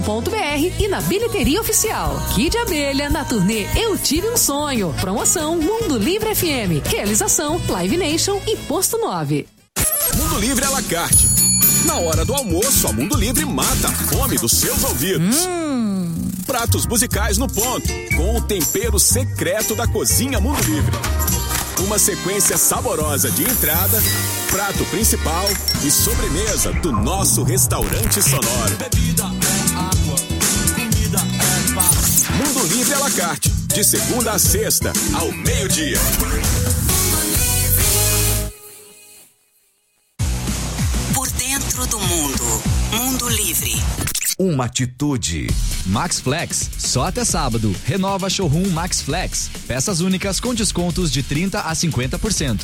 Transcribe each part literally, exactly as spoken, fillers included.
Ponto .br e na bilheteria oficial. Kid Abelha na turnê Eu Tive um Sonho. Promoção Mundo Livre F M. Realização Live Nation e Posto nove. Mundo Livre à la carte. Na hora do almoço, a Mundo Livre mata a fome dos seus ouvidos. Hum. Pratos musicais no ponto, com o tempero secreto da Cozinha Mundo Livre. Uma sequência saborosa de entrada, prato principal e sobremesa do nosso restaurante sonoro. Bebida é água, comida é paz. Mundo Livre à la carte, de segunda a sexta, ao meio-dia. Por dentro do mundo, Mundo Livre. Uma atitude. Max Flex, só até sábado. Renova Showroom Max Flex. Peças únicas com descontos de trinta a cinquenta por cento.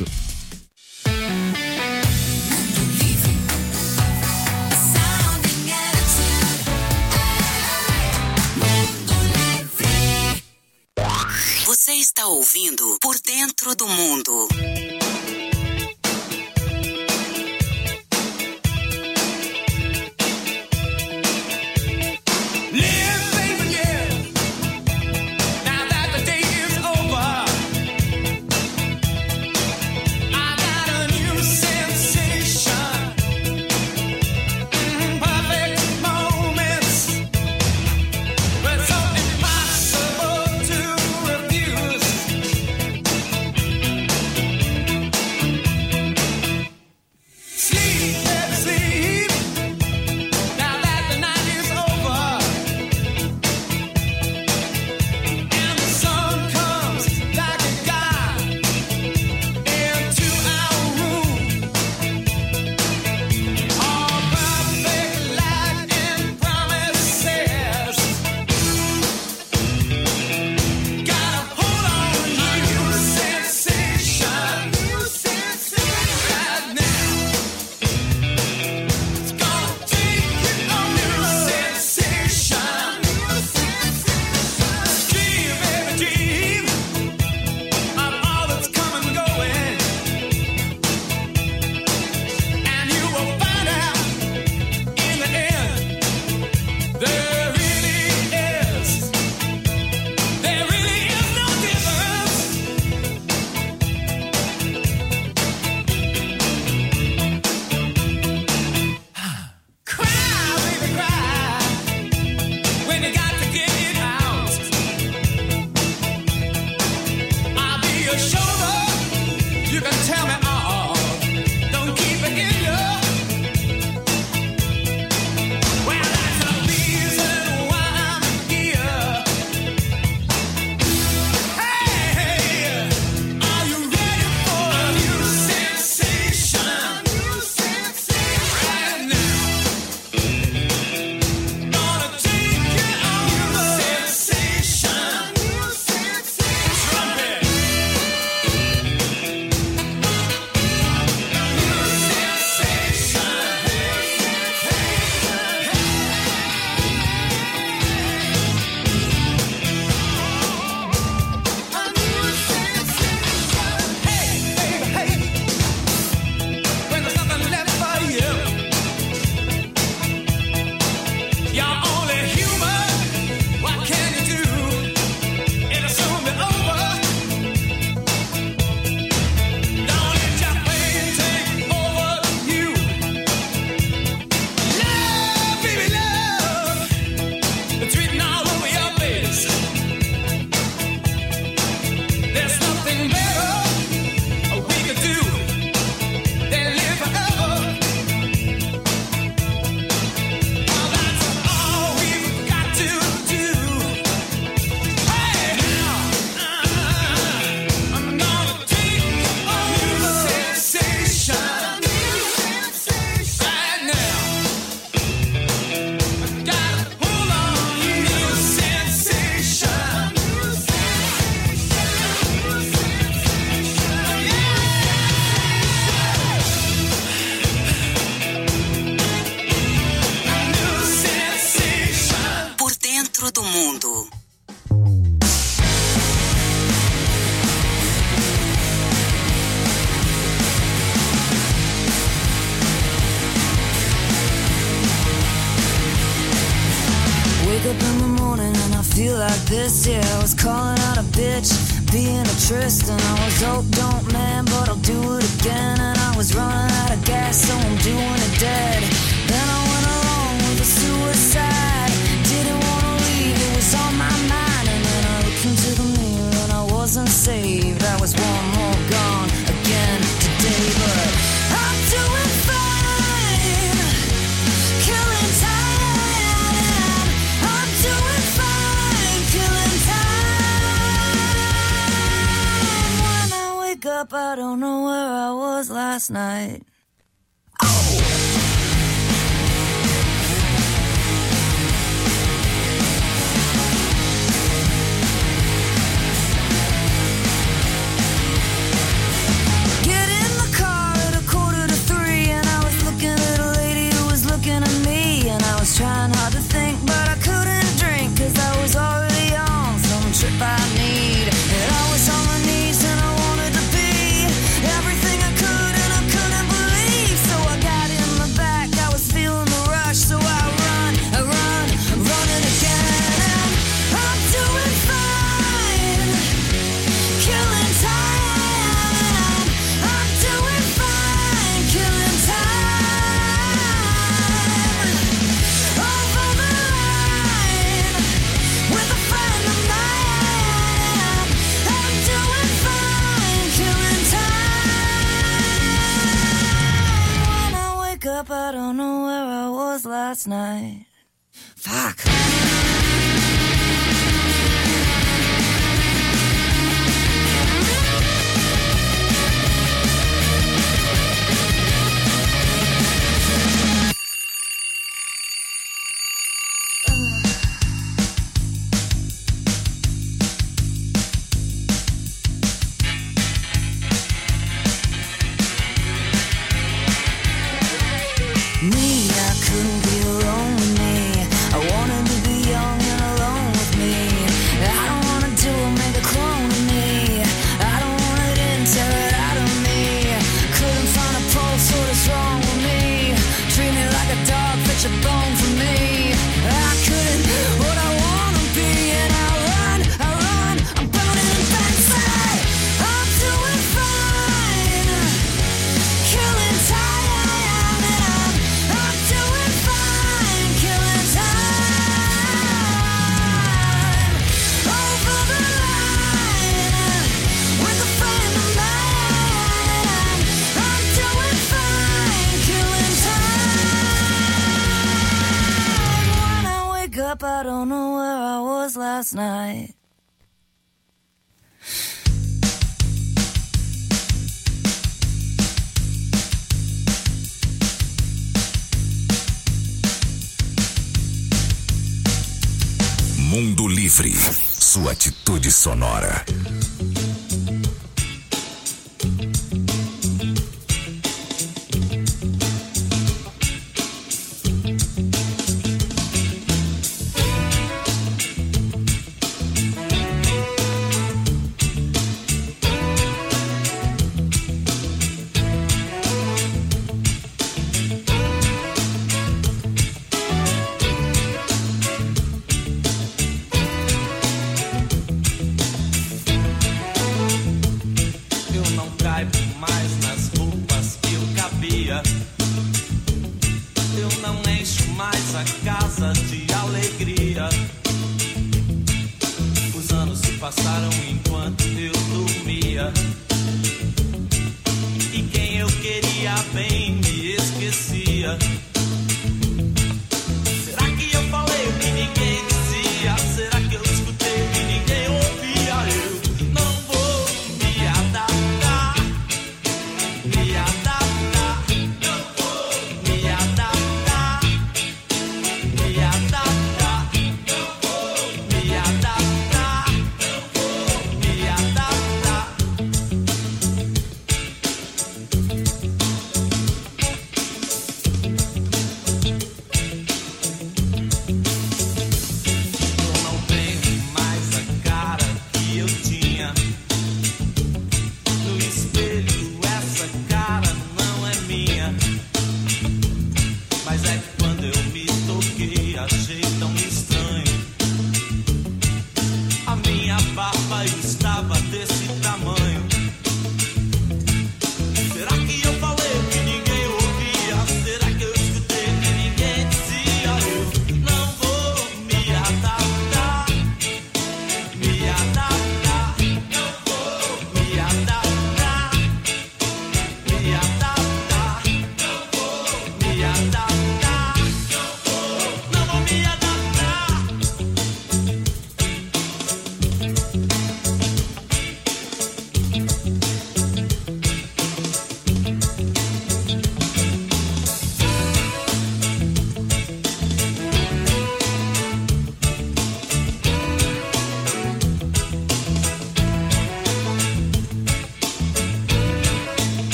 Você está ouvindo Por Dentro do Mundo. Do mundo. wake up in the morning and I feel like this, yeah. I was calling out a bitch, being a Tristan. I was oh, don't man, but I'll do it again. And I was running out of gas, so I'm doing it dead. Then I went along with a suicide. Didn't wanna leave, it was on my mind. And then I looked into the mirror and I wasn't saved. I was one more gone again today, but I'm doing fine, killing time. I'm doing fine, killing time. When I wake up, I don't know where I was last night. Oh. Trying hard to think, but I couldn't drink, cause I was already on some trip I need. And I was on my knees and I wanted to be everything I could and I couldn't believe. So I got in the back, I was feeling the rush, so I run, I run, I'm running again. And I'm doing fine, killing time. I'm doing fine, killing time. Up, I don't know where I was last night. Fuck. I don't know where I was last night. Mundo Livre, sua atitude sonora.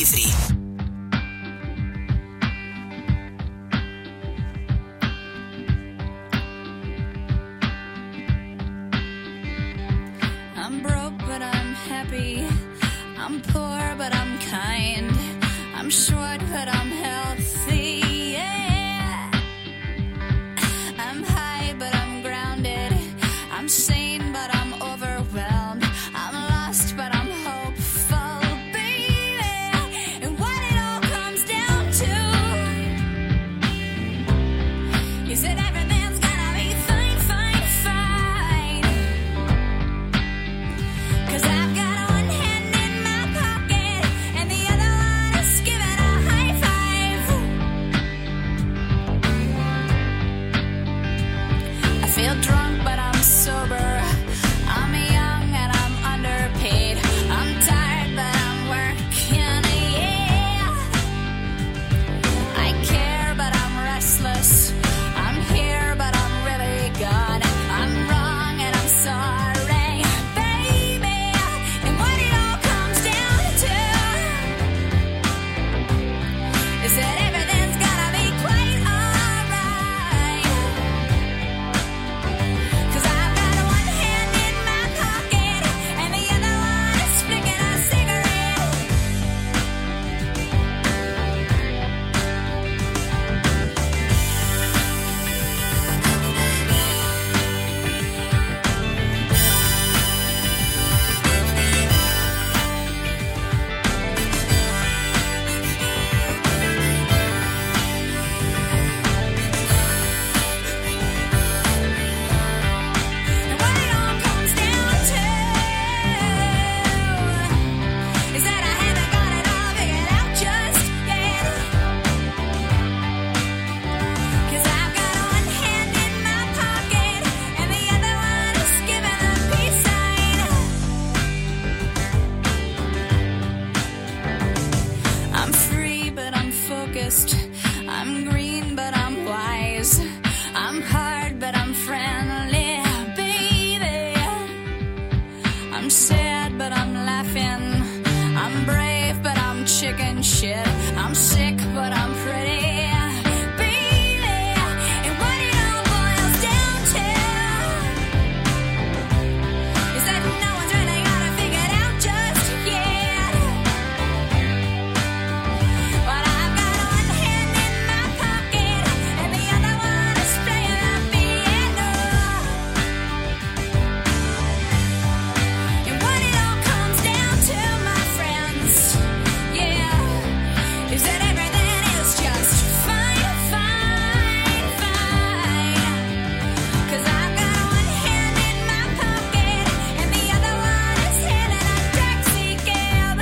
Livre. I'm broke, but I'm happy. I'm poor, but I'm kind. I'm short, but I'm healthy. Yeah. I'm high, but I'm grounded. I'm sane, but I'm overwhelmed. I'm lost, but I'm hopeful, baby. And what it all comes down to is that everything's gonna be fine, fine, fine. 'Cause I've got one hand in my pocket and the other one is giving a high five. I feel drunk, but I'm sober. I'm young and I'm underpaid. I'm tired, but I'm working, yeah. I care, but I'm restless. I'm here, but I'm really gone. I'm wrong and I'm sorry, baby. And what it all comes down to is that everything's gonna be quite alright. 'Cause I've got one hand in my pocket and the other one is flicking a cigarette. And what it all comes down to is that I haven't got it all figured out just yet. 'Cause I've got one hand in my pocket and the other one is giving a peace sign. I'm free, but I'm focused. I'm green, but I'm wise. I'm hard, but I'm friendly, baby. I'm sad, but I'm laughing. I'm brave, but I'm chicken shit. I'm sick, but I'm pretty, baby. And what it all boils down to is that no one's really got it figured out just yet. But I've got one hand in my pocket and the other one is playing the piano. And what it all comes down to, my friends, yeah, is that everything is just fine, fine, fine. 'Cause I've got one hand in my pocket and the other one is hailing a taxi cab.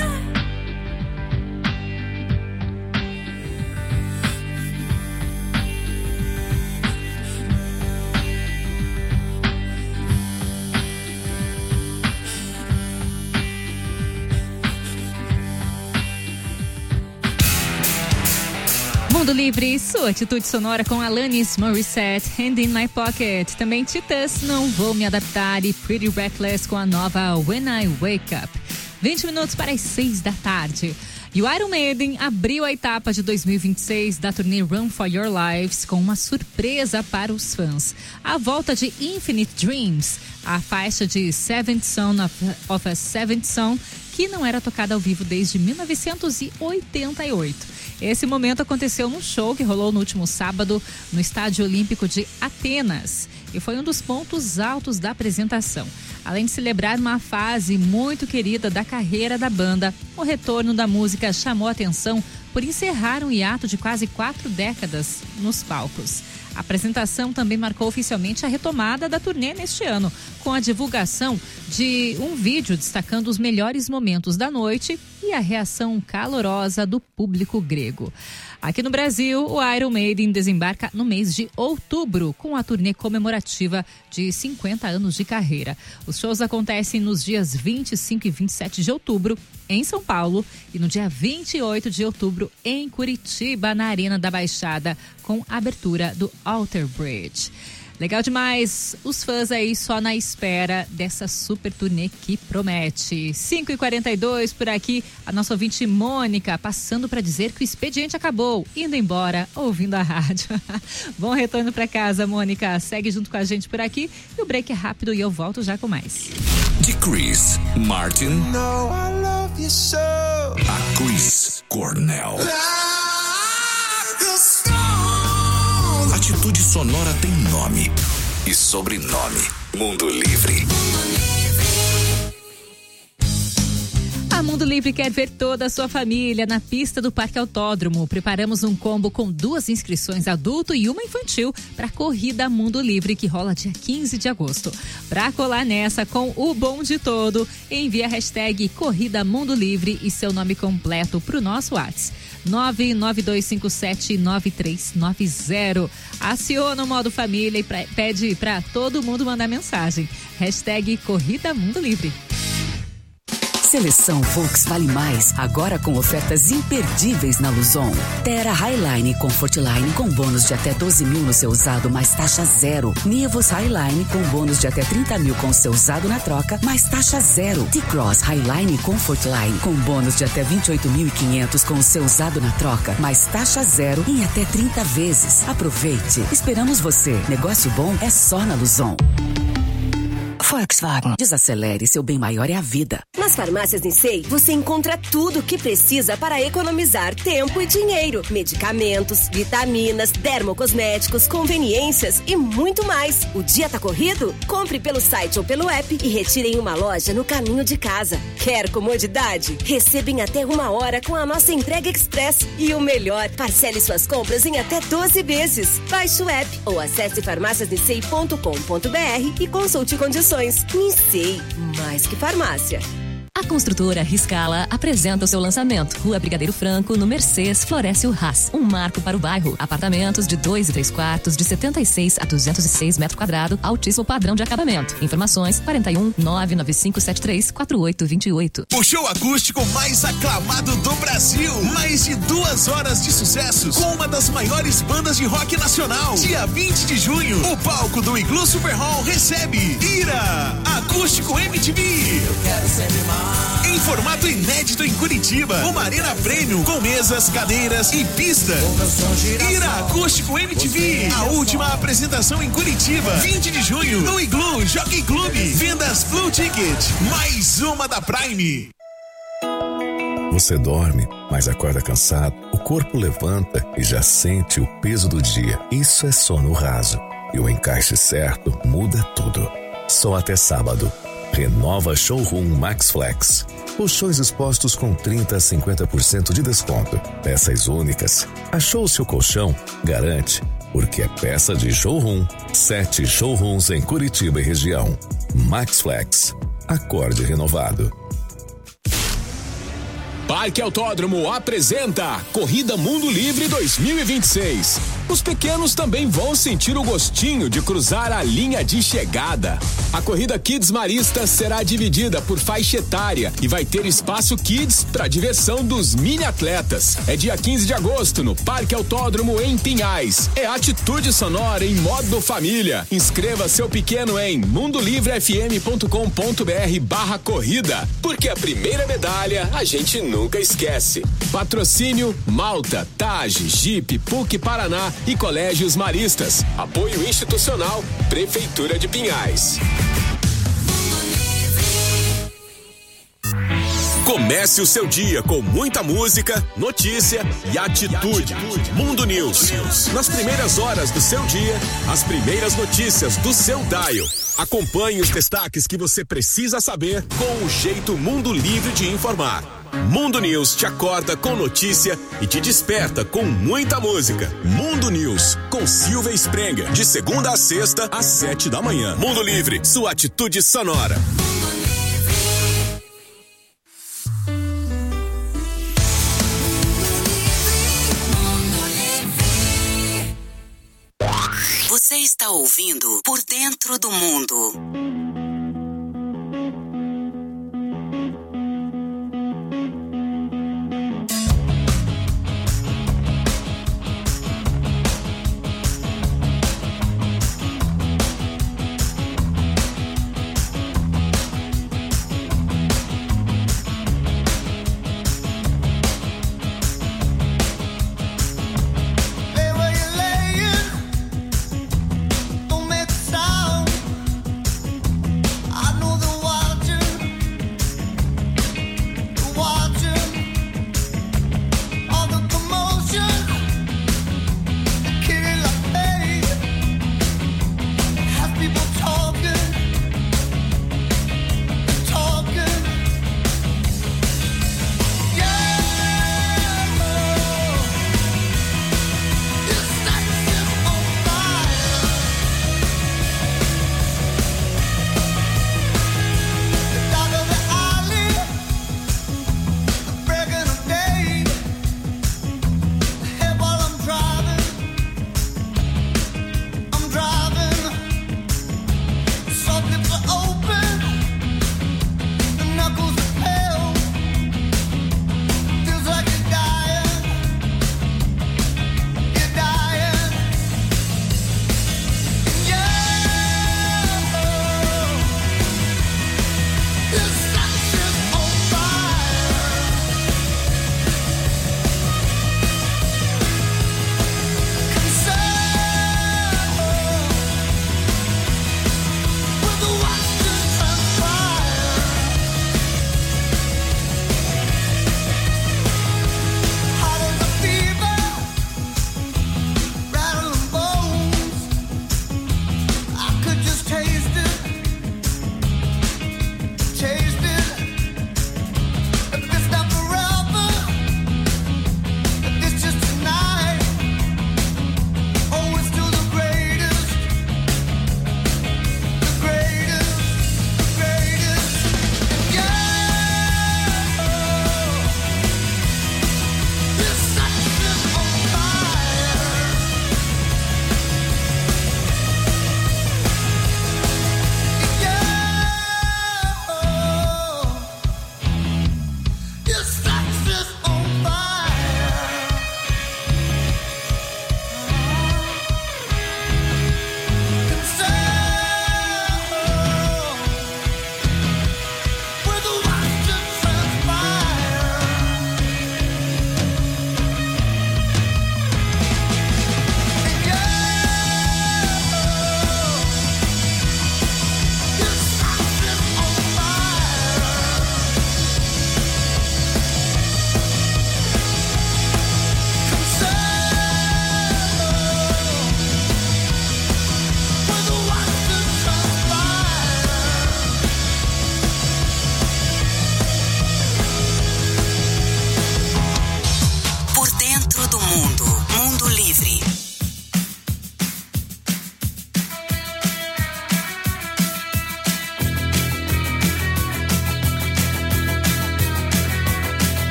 Mundo Livre, sua atitude sonora com Alanis Morissette, Hand in My Pocket. Também Titãs, Não Vou Me Adaptar e Pretty Reckless com a nova When I Wake Up. vinte minutos para as seis da tarde. E o Iron Maiden abriu a etapa de dois mil e vinte e seis da turnê Run For Your Lives com uma surpresa para os fãs. A volta de Infinite Dreams, a faixa de Seventh Son of, of a Seventh Son, que não era tocada ao vivo desde mil novecentos e oitenta e oito. Esse momento aconteceu num show que rolou no último sábado no Estádio Olímpico de Atenas e foi um dos pontos altos da apresentação. Além de celebrar uma fase muito querida da carreira da banda, o retorno da música chamou a atenção por encerrar um hiato de quase quatro décadas nos palcos. A apresentação também marcou oficialmente a retomada da turnê neste ano, com a divulgação de um vídeo destacando os melhores momentos da noite e a reação calorosa do público grego. Aqui no Brasil, o Iron Maiden desembarca no mês de outubro com a turnê comemorativa de cinquenta anos de carreira. Os shows acontecem nos dias vinte e cinco e vinte e sete de outubro em São Paulo e no dia vinte e oito de outubro em Curitiba, na Arena da Baixada, com a abertura do Alter Bridge. Legal demais. Os fãs aí só na espera dessa super turnê que promete. cinco e quarenta e dois por aqui, a nossa ouvinte Mônica passando para dizer que o expediente acabou, indo embora, ouvindo a rádio. Bom retorno para casa, Mônica. Segue junto com a gente por aqui e o break é rápido e eu volto já com mais. De Chris Martin a Chris Cornell. Atitude Sonora tem nome e sobrenome. Mundo Livre. A Mundo Livre quer ver toda a sua família na pista do Parque Autódromo. Preparamos um combo com duas inscrições adulto e uma infantil para a Corrida Mundo Livre, que rola dia quinze de agosto. Para colar nessa com o bom de todo, envie a hashtag Corrida Mundo Livre e seu nome completo para o nosso WhatsApp. nove nove dois cinco sete nove três nove zero. Aciona o modo família e pra, pede para todo mundo mandar mensagem. Hashtag Corrida Mundo Livre. Seleção Volks vale mais, agora com ofertas imperdíveis na Luzon. Terra Highline Comfortline com bônus de até doze mil no seu usado, mais taxa zero. Nivus Highline com bônus de até trinta mil com seu usado na troca, mais taxa zero. T-Cross Highline Comfortline com bônus de até vinte e oito mil e quinhentos com o seu usado na troca, mais taxa zero em até trinta vezes. Aproveite. Esperamos você. Negócio bom é só na Luzon. Volkswagen. Desacelere, seu bem maior é a vida. Nas farmácias Nissei, você encontra tudo o que precisa para economizar tempo e dinheiro. Medicamentos, vitaminas, dermocosméticos, conveniências e muito mais. O dia tá corrido? Compre pelo site ou pelo app e retire em uma loja no caminho de casa. Quer comodidade? Receba em até uma hora com a nossa entrega express. E o melhor, parcele suas compras em até doze vezes. Baixe o app ou acesse farmácias nissei ponto com ponto b r e consulte condições. Nissei, mais que farmácia. A construtora Riscala apresenta o seu lançamento. Rua Brigadeiro Franco, no Mercês, Floresce Haas. Um marco para o bairro. Apartamentos de dois e três quartos, de setenta e seis a duzentos e seis metros quadrados, altíssimo padrão de acabamento. Informações quarenta e um, nove nove cinco sete três, quatro oito dois oito. O show acústico mais aclamado do Brasil. Mais de duas horas de sucessos com uma das maiores bandas de rock nacional. Dia vinte de junho, o palco do Iglu Super Hall recebe Ira, Acústico M T V. Eu quero sempre mais. Em formato inédito em Curitiba, uma arena premium com mesas, cadeiras e pista. Ira Acústico M T V, a última apresentação em Curitiba, vinte de junho, no Iglu Jockey Club. Vendas Blue Ticket, mais uma da Prime. Você dorme, mas acorda cansado, o corpo levanta e já sente o peso do dia. Isso é sono raso. E o encaixe certo muda tudo. Só até sábado. Renova Showroom Max Flex. Colchões expostos com trinta a cinquenta por cento de desconto. Peças únicas. Achou o seu colchão? Garante, porque é peça de showroom. Sete showrooms em Curitiba e região. Max Flex. Acorde renovado. Parque Autódromo apresenta Corrida Mundo Livre dois mil e vinte e seis. Os pequenos também vão sentir o gostinho de cruzar a linha de chegada. A corrida Kids Marista será dividida por faixa etária e vai ter espaço Kids para diversão dos mini atletas. É dia quinze de agosto no Parque Autódromo em Pinhais. É atitude sonora em modo família. Inscreva seu pequeno em mundolivrefm.com.br barra corrida, porque a primeira medalha a gente nunca esquece. Patrocínio Malta, Tage, Jeep, P U C Paraná e Colégios Maristas. Apoio institucional Prefeitura de Pinhais. Comece o seu dia com muita música, notícia e atitude. Mundo News. Nas primeiras horas do seu dia, as primeiras notícias do seu dial. Acompanhe os destaques que você precisa saber com o jeito Mundo Livre de informar. Mundo News te acorda com notícia e te desperta com muita música. Mundo News, com Silvia Sprenger, de segunda a sexta, às sete da manhã. Mundo Livre, sua atitude sonora. Você está ouvindo Por Dentro do Mundo.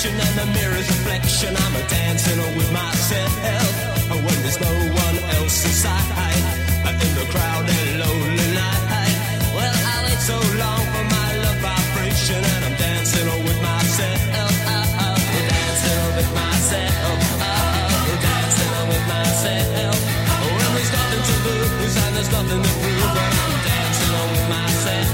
direction and the mirror's reflection. I'm a dancing with myself when there's no one else inside. In the crowd and lonely night. Well, I wait so long for my love vibration, and I'm dancing with myself. Dancing with myself. Dancing with myself. When there's nothing to lose and there's nothing to prove, but I'm dancing with myself.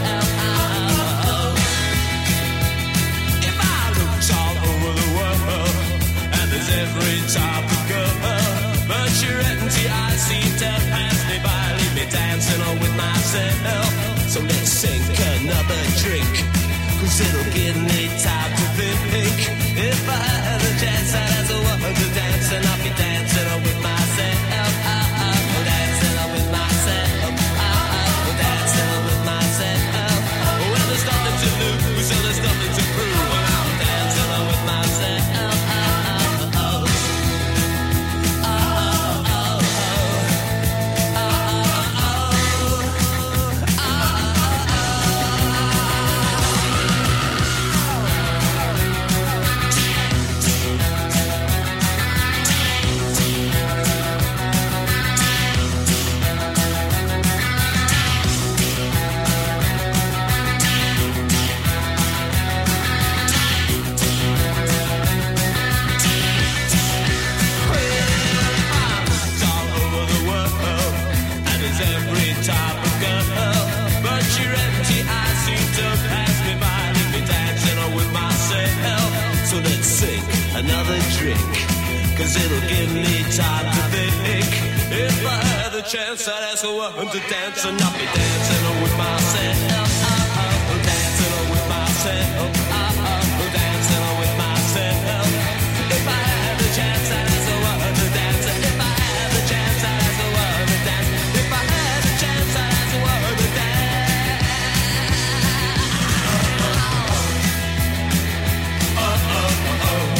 If I looked all over the world, and there's every type of girl, but you're empty, I seem to pass me by. Leave me dancing on with myself. So let's sink another drink, cause it'll give me time to think. If I had a chance, I'd ask a woman to dance, and I'll be dancing on with myself. Dancing on with myself. Dancing on with myself. Well, there's nothing to lose, so there's nothing to prove. Well, I'm dancing on with myself. Another drink, cause it'll give me time to think. If I had the chance, I'd ask a woman to dance, and I'll be dancing with myself. Dancing with myself. Dancing with myself. If I had the chance, I'd ask a woman to dance. If I had the chance, I'd ask a woman to dance. If I had the chance, I'd ask a woman to dance. Oh, oh, oh.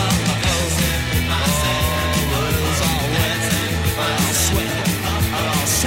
Sweat,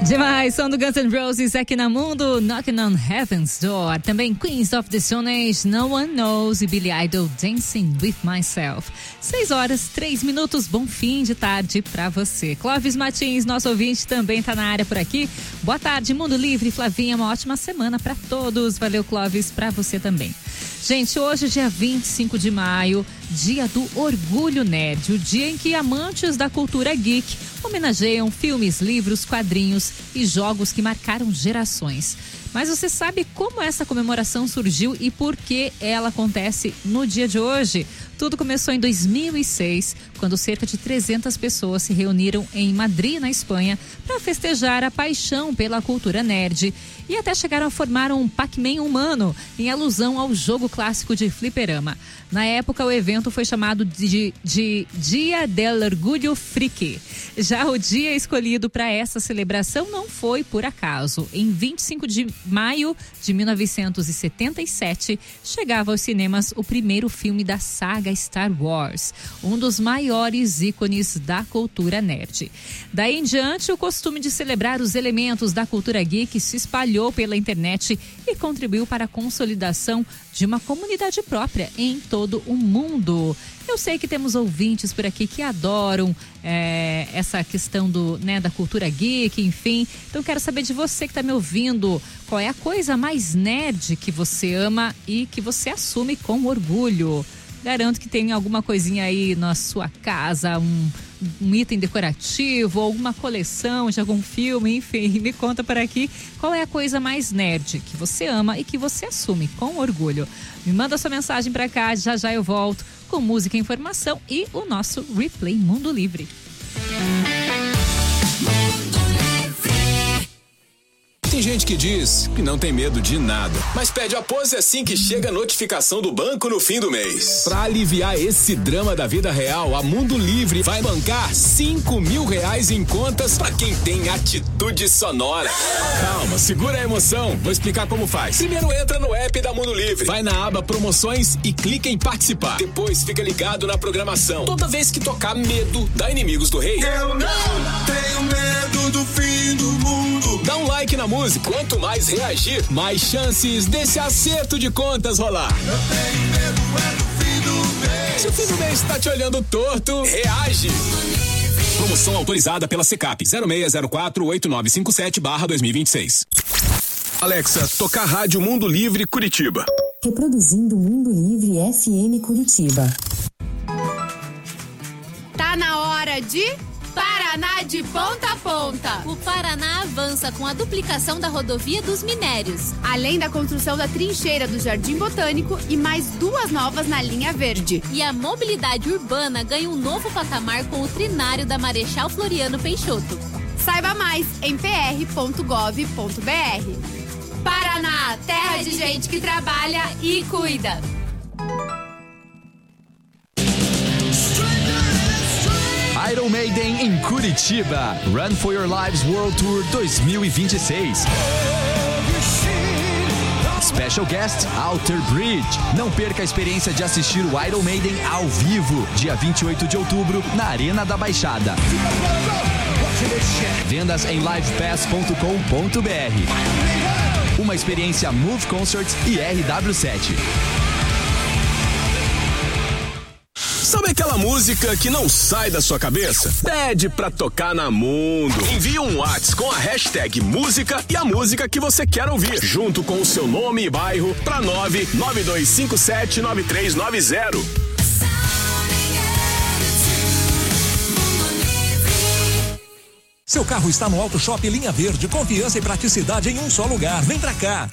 Demais, som do Guns N' Roses aqui na Mundo, Knocking on Heaven's Door. Também Queens of the Stone Age, No One Knows e Billy Idol, Dancing With Myself. Seis horas, três minutos, bom fim de tarde pra você. Clóvis Martins, nosso ouvinte, também tá na área por aqui. Boa tarde, Mundo Livre. Flavinha, uma ótima semana pra todos. Valeu, Clóvis, pra você também. Gente, hoje, dia vinte e cinco de maio, dia do Orgulho Nerd, o dia em que amantes da cultura geek homenageiam filmes, livros, quadrinhos e jogos que marcaram gerações. Mas você sabe como essa comemoração surgiu e por que ela acontece no dia de hoje? Tudo começou em dois mil e seis, quando cerca de trezentas pessoas se reuniram em Madrid, na Espanha, para festejar a paixão pela cultura nerd e até chegaram a formar um Pac-Man humano, em alusão ao jogo clássico de fliperama. Na época, o evento foi chamado de, de Dia del Orgullo Friki. Já o dia escolhido para essa celebração não foi por acaso. Em vinte e cinco de maio de mil novecentos e setenta e sete, chegava aos cinemas o primeiro filme da saga Star Wars, um dos maiores ícones da cultura nerd. Daí em diante, o costume de celebrar os elementos da cultura geek se espalhou pela internet e contribuiu para a consolidação de uma comunidade própria em todo o mundo. Eu sei que temos ouvintes por aqui que adoram é, essa questão do, né, da cultura geek, enfim. Então quero saber de você que está me ouvindo, qual é a coisa mais nerd que você ama e que você assume com orgulho. Garanto que tem alguma coisinha aí na sua casa, um, um item decorativo, alguma coleção de algum filme, enfim. Me conta por aqui qual é a coisa mais nerd que você ama e que você assume com orgulho. Me manda sua mensagem pra cá, já já eu volto com música, informação e o nosso Replay Mundo Livre. Tem gente que diz que não tem medo de nada, mas pede a pose assim que chega a notificação do banco no fim do mês. Pra aliviar esse drama da vida real, a Mundo Livre vai bancar cinco mil reais em contas pra quem tem atitude sonora. Calma, segura a emoção, vou explicar como faz. Primeiro entra no app da Mundo Livre, vai na aba promoções e clica em participar. Depois fica ligado na programação. Toda vez que tocar Medo da Inimigos do Rei, eu não tenho medo do fim do mundo. Dá um like na música. Quanto mais reagir, mais chances desse acerto de contas rolar. Eu tenho medo é do fim do mês. Se o fim do mês tá te olhando torto, reage. Promoção autorizada pela Secap zero seis zero quatro oito nove cinco sete barra dois mil e vinte e seis. Alexa, tocar Rádio Mundo Livre Curitiba. Reproduzindo Mundo Livre F M Curitiba. Tá na hora de Paraná de ponta a ponta. O Paraná avança com a duplicação da rodovia dos Minérios, além da construção da trincheira do Jardim Botânico e mais duas novas na linha verde. E a mobilidade urbana ganha um novo patamar com o trinário da Marechal Floriano Peixoto. Saiba mais em p r ponto gov ponto b r. Paraná, terra de gente que trabalha e cuida. Iron Maiden em Curitiba. Run for Your Lives World Tour dois mil e vinte e seis. Special Guest Outer Bridge. Não perca a experiência de assistir o Iron Maiden ao vivo, dia vinte e oito de outubro, na Arena da Baixada. Vendas em live pass ponto com ponto b r. Uma experiência Move Concerts e R W sete. Sabe aquela música que não sai da sua cabeça? Pede pra tocar na Mundo. Envie um WhatsApp com a hashtag música e a música que você quer ouvir, junto com o seu nome e bairro, pra nove nove dois cinco sete nove três nove zero. Seu carro está no Auto Shop Linha Verde, confiança e praticidade em um só lugar. Vem pra cá.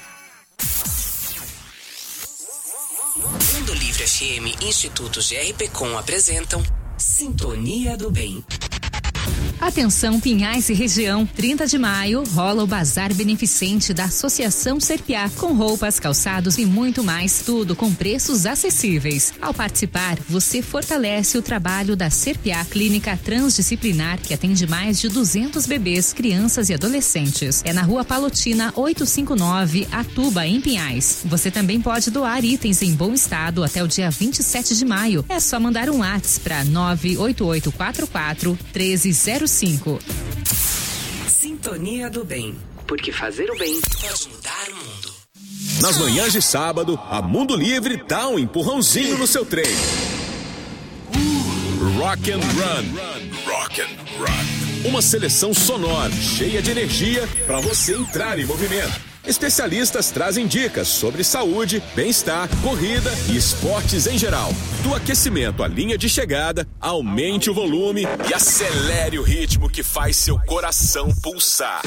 Mundo Livre F M e Instituto G R P Com apresentam Sintonia do Bem. Atenção Pinhais e região, trinta de maio rola o Bazar Beneficente da Associação Serpiá, com roupas, calçados e muito mais, tudo com preços acessíveis. Ao participar, você fortalece o trabalho da Serpiá Clínica Transdisciplinar, que atende mais de duzentos bebês, crianças e adolescentes. É na Rua Palotina oitocentos e cinquenta e nove, Atuba, em Pinhais. Você também pode doar itens em bom estado até o dia vinte e sete de maio. É só mandar um WhatsApp para nove oito oito quatro quatro um três zero cinco. Sintonia do Bem. Porque fazer o bem pode mudar o mundo. Nas manhãs de sábado, a Mundo Livre dá um empurrãozinho no seu trem. Rock and Run. Rock and Run. Uma seleção sonora, cheia de energia para você entrar em movimento. Especialistas trazem dicas sobre saúde, bem-estar, corrida e esportes em geral. Do aquecimento à linha de chegada, aumente o volume e acelere o ritmo que faz seu coração pulsar.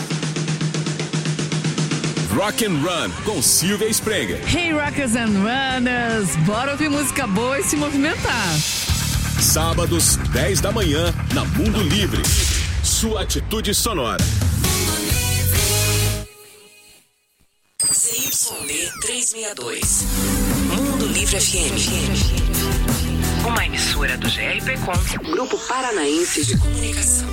Rock and Run com Silvia Sprenger. Hey Rockers and Runners, bora ouvir música boa e se movimentar. Sábados, dez da manhã, na Mundo Livre. Sua atitude sonora. C Y B trezentos e sessenta e dois. Mundo Livre F M. Uma emissora do G R P Com, Grupo Paranaense de Comunicação.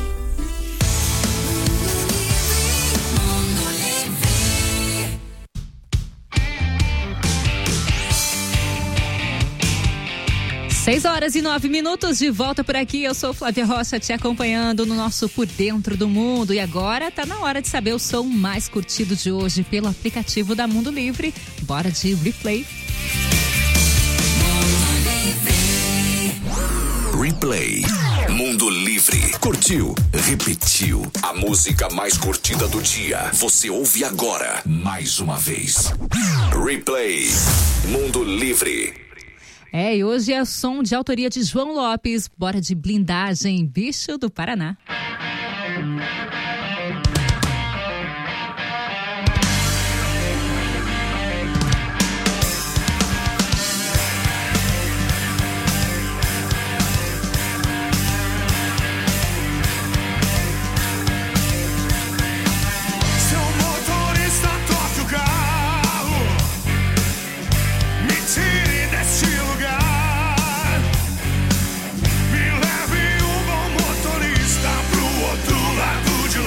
Seis horas e nove minutos, de volta por aqui. Eu sou Flávia Rocha, te acompanhando no nosso Por Dentro do Mundo. E agora tá na hora de saber o som mais curtido de hoje pelo aplicativo da Mundo Livre. Bora de replay. Replay. Mundo Livre. Curtiu? Repetiu. A música mais curtida do dia. Você ouve agora, mais uma vez. Replay. Mundo Livre. É, e hoje é o som de autoria de João Lopes. Bora de Blindagem, Bicho do Paraná. Me leve um bom motorista pro outro lado de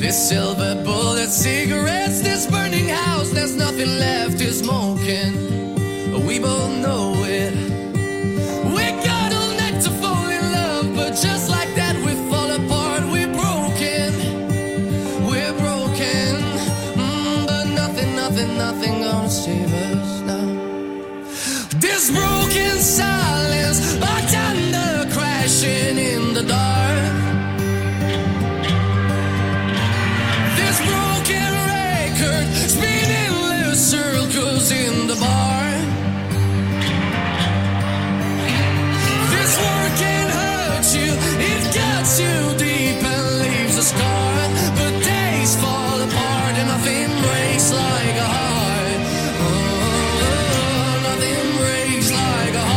This silver bullet cigarettes, this burning house, there's nothing left to smoking. We both know it. We got all night to fall in love, but just like that we fall apart. We're broken, we're broken. Mm, but nothing, nothing, nothing gonna save us now. This broken silence, our thunder crashing in the dark. This broken record spinning little circles in the bar. This work can hurt you, it cuts you deep and leaves a scar. But days fall apart and nothing breaks like a heart. Oh, nothing breaks like a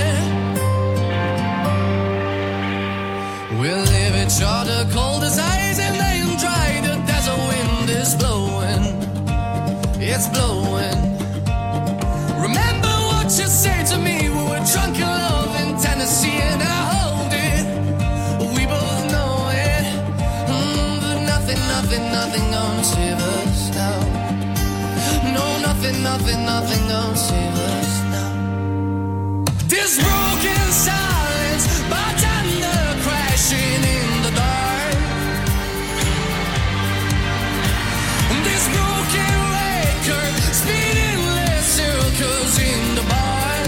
heart. We'll leave each other cold as ice and then dry. The desert wind is blowing, it's blowing. Remember what you said to me, we were drunk in love in Tennessee, and I hold it, we both know it. Mm, but nothing, nothing, nothing gonna save us now. No, nothing, nothing, nothing gonna save us now. This broken silence, by thunder crashing in the dark. This broken record spinning little circles in the bar.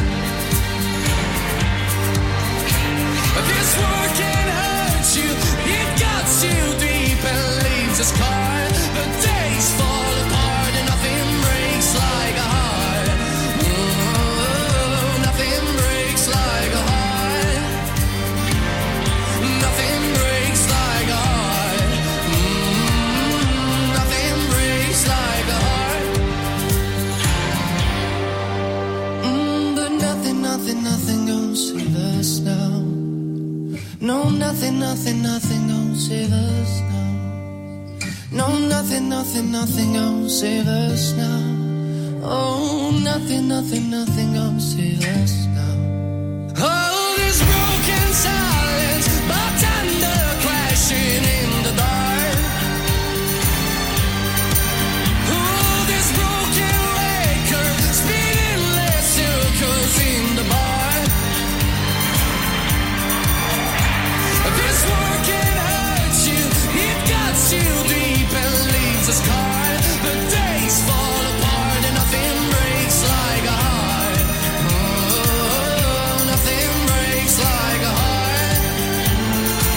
This work can hurt you, it cuts you deep and leaves a scar. But days fall apart and nothing breaks like a heart. Oh, nothing breaks like a heart. Nothing breaks like a heart. Mm, nothing breaks like a heart. Mm, but nothing, nothing, nothing gonna save us now. No, nothing, nothing, nothing gonna save us now. No, nothing, nothing, nothing gonna save us now. Oh, nothing, nothing, nothing gonna save us now. Oh, this broken silence, but thunder crashing in the dark. Oh, this broken record spinning little circles in the bar. This work can hurt you, it cuts you deep and leaves a scar. But days fall apart and nothing breaks like a heart. Oh, nothing breaks like a heart.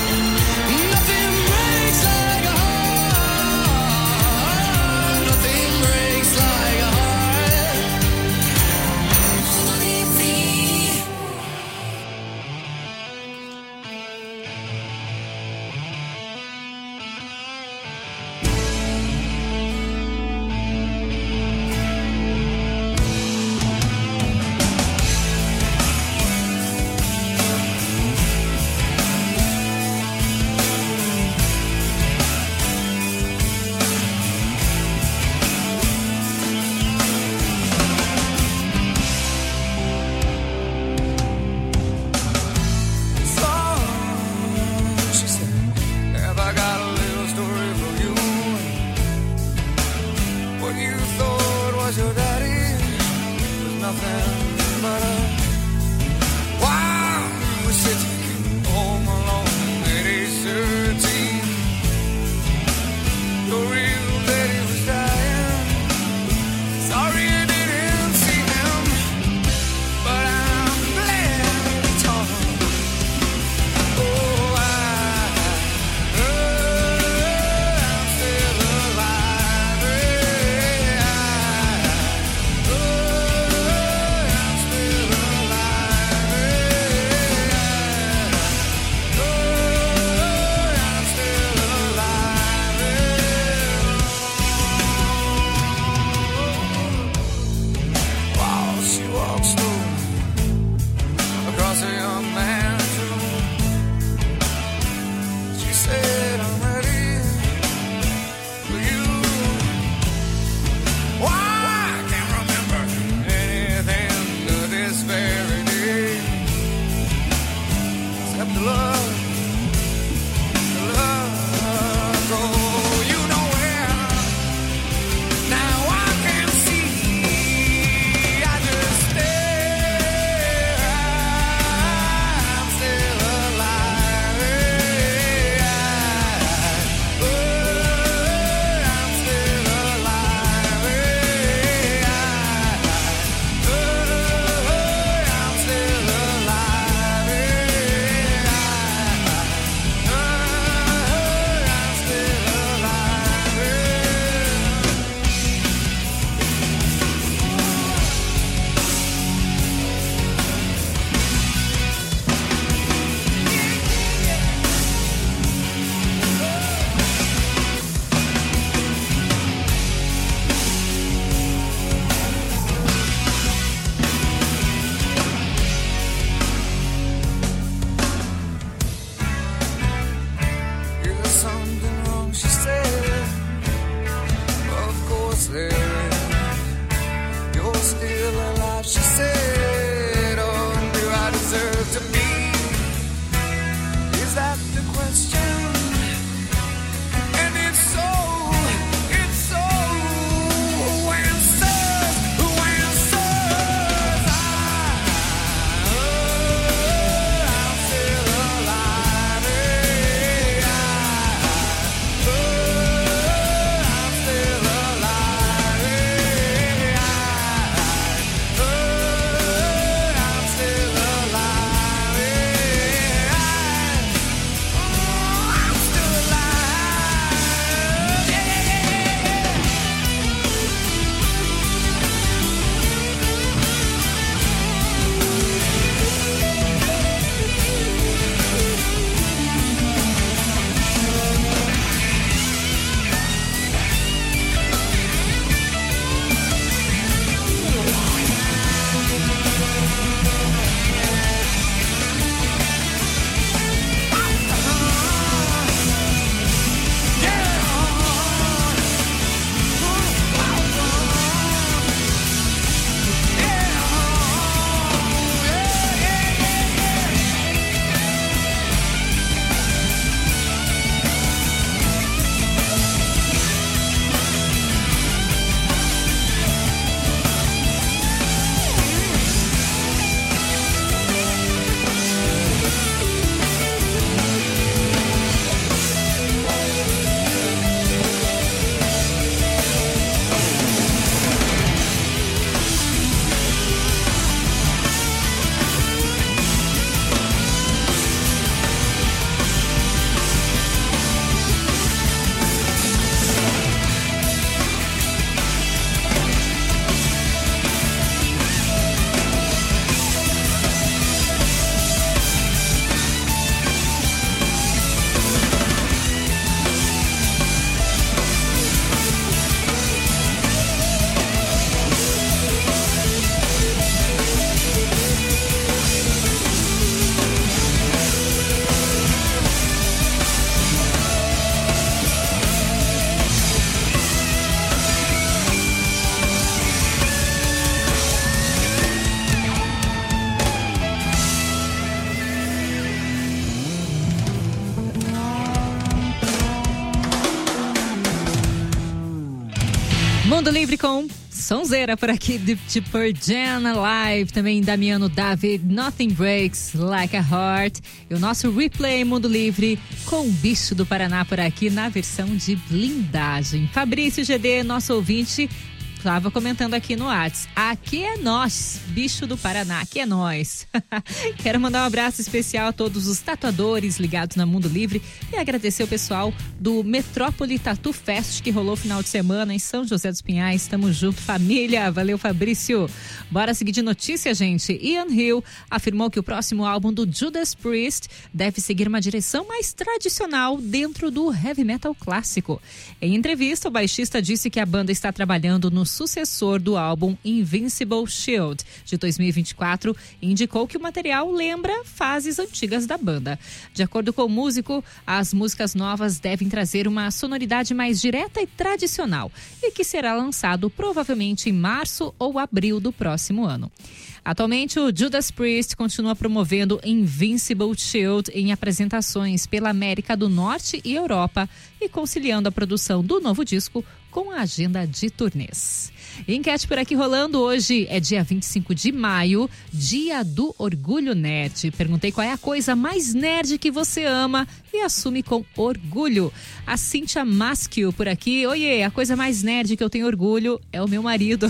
Mundo Livre com Sonzeira por aqui de, de Pearl Jam Live, também Damiano David, Nothing Breaks Like a Heart, e o nosso replay Mundo Livre com o Bicho do Paraná por aqui na versão de blindagem. Fabrício G D, nosso ouvinte, estava comentando aqui no WhatsApp, aqui é nós, Bicho do Paraná, aqui é nós. Quero mandar um abraço especial a todos os tatuadores ligados na Mundo Livre e agradecer o pessoal do Metrópole Tattoo Fest que rolou final de semana em São José dos Pinhais. Tamo junto, família. Valeu, Fabrício. Bora seguir de notícia, gente. Ian Hill afirmou que o próximo álbum do Judas Priest deve seguir uma direção mais tradicional dentro do heavy metal clássico. Em entrevista, o baixista disse que a banda está trabalhando no sucessor do álbum Invincible Shield de dois mil e vinte e quatro e indicou que o material lembra fases antigas da banda. De acordo com o músico, as músicas novas devem trazer uma sonoridade mais direta e tradicional e que será lançado provavelmente em março ou abril do próximo ano. Atualmente, o Judas Priest continua promovendo Invincible Shield em apresentações pela América do Norte e Europa e conciliando a produção do novo disco com a agenda de turnês. Enquete por aqui rolando. Hoje é dia vinte e cinco de maio, dia do Orgulho Nerd. Perguntei qual é a coisa mais nerd que você ama e assume com orgulho. A Cíntia Maschio por aqui. Oiê, a coisa mais nerd que eu tenho orgulho é o meu marido.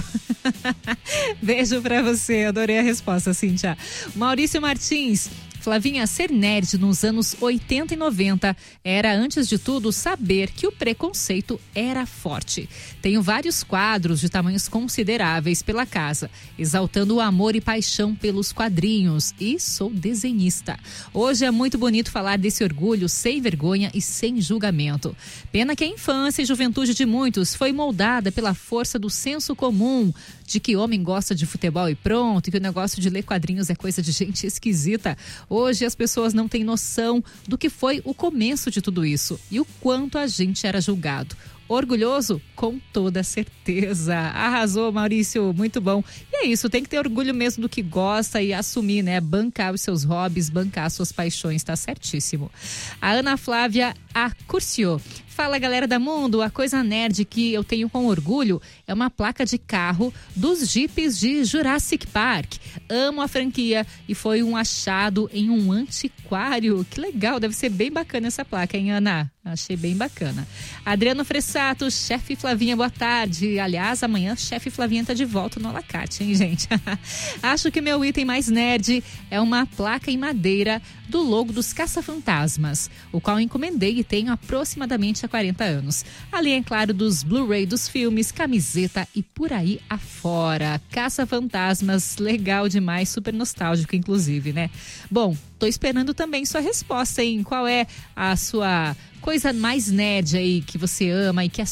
Beijo pra você, adorei a resposta, Cíntia. Maurício Martins. Flavinha, ser nerd nos anos oitenta e noventa era, antes de tudo, saber que o preconceito era forte. Tenho vários quadros de tamanhos consideráveis pela casa, exaltando o amor e paixão pelos quadrinhos, e sou desenhista. Hoje é muito bonito falar desse orgulho sem vergonha e sem julgamento. Pena que a infância e juventude de muitos foi moldada pela força do senso comum, de que homem gosta de futebol e pronto, e que o negócio de ler quadrinhos é coisa de gente esquisita. Hoje as pessoas não têm noção do que foi o começo de tudo isso e o quanto a gente era julgado. Orgulhoso? Com toda certeza. Arrasou, Maurício, muito bom. E é isso, tem que ter orgulho mesmo do que gosta e assumir, né? Bancar os seus hobbies, bancar suas paixões, tá certíssimo. A Ana Flávia Acurcio. Fala, galera da Mundo, a coisa nerd que eu tenho com orgulho é uma placa de carro dos jipes de Jurassic Park. Amo a franquia e foi um achado em um antiquário. Que legal, deve ser bem bacana essa placa, hein, Ana? Achei bem bacana. Adriano Fressato, chefe Flavinha, boa tarde. Aliás, amanhã chefe Flavinha tá de volta no Alacate, hein, gente? Acho que meu item mais nerd é uma placa em madeira do logo dos Caça-Fantasmas, o qual encomendei e tenho aproximadamente há quarenta anos. Além, é claro, dos Blu-ray dos filmes, camiseta e por aí afora. Caça-Fantasmas, legal demais, super nostálgico, inclusive, né? Bom, tô esperando também sua resposta, hein? Qual é a sua coisa mais nerd aí que você ama e que